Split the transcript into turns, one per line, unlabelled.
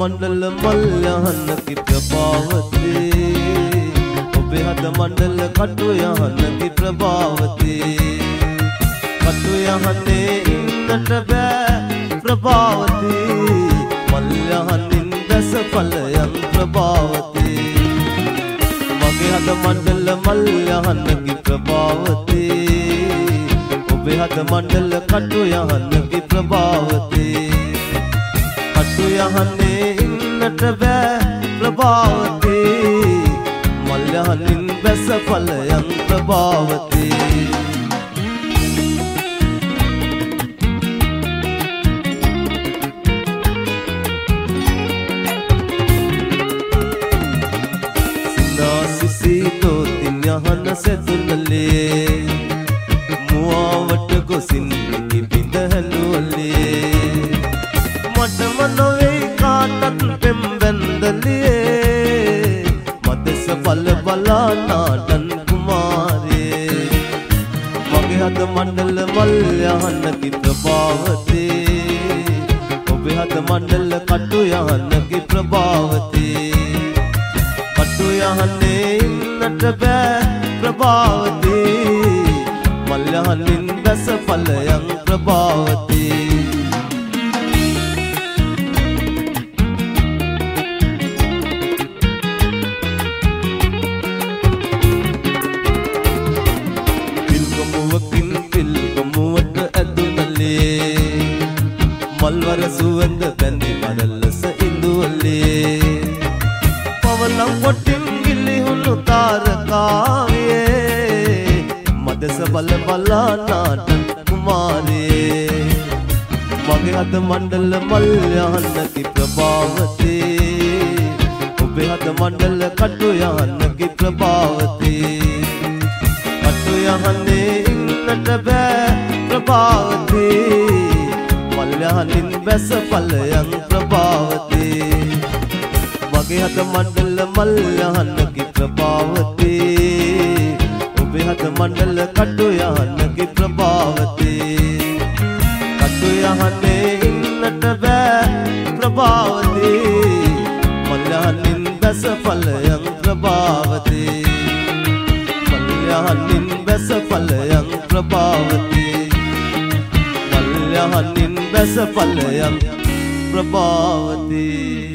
මණ්ඩල මල්යහන්න කි ප්‍රභාවතී ඔබේ හද මණ්ඩල කටු යහන්න කි ප්‍රභාවතී කටු යහන්නේ ඉන්නට බෑ ප්‍රභාවතී මල්යහනින් දැස ඵලයන් ප්‍රභාවතී මගේ හද මණ්ඩල මල්යහන්න කි ප්‍රභාවතී ඔබේ හද මණ්ඩල කටු යහන්න කි ප්‍රභාවතී කටු යහන්නේ ඉන්නට බෑ ප්‍රභාවතී මල්යහනින් බැස ඵලයන් ප්‍රභාවතී සිනාසිසීතෝ තින් යහන සෙතුනලේ මුවාවට ගොසින් නිකි බිඳ හැලුවලේ මටම නොවේ කාටත් පෙම් වැන්දලියේ මදෙස බල බලා නාටන් කුමාරේ මගේ හද මණ්ඩල මල් යහන්න කි ප්‍රභාවතී ඔබේ හද මණ්ඩල කටු යහන්න කි ප්‍රභාවතී කටු යහන්නේ ඉන්නට බෑ ප්‍රභාවතී මල් යහනින් දැස ඵලයන් ප්‍රභාවතී පිල්ගමුවට ඇදුනලේ මල්වර සුවඳ බැඳි මඩලස ඉඳුවලේ පවලම් කොටින් ගිලිහුණු තාරකාවේ මදස බල බලා නාටන් කුමාරේ මගේ හද මණ්ඩල මල් යහන්න කි ප්‍රභාවතී ඔබේ හද මණ්ඩල කටු යහන්න කි ප්‍රභාවතී කටු යහන්නේ ඉන්නට බෑ ප්‍රභාවතී මල්යහනින් බැස ඵලයන් ප්‍රභාවතී මගේ හද මණ්ඩල මල් යහන්න කි ප්‍රභාවතී ඔබේ හද මණ්ඩල කටු යහන්න කි ප්‍රභාවතී කටු යහන්නේ ඉන්නට බෑ ප්‍රභාවතී මල්යහනින් බැස ඵලයන් ප්‍රභාවතී මල්යහනින් බැස ඵලයන් ප්‍රභාවතී මල්යහනින් බැස ඵලයන් ප්‍රභාවතී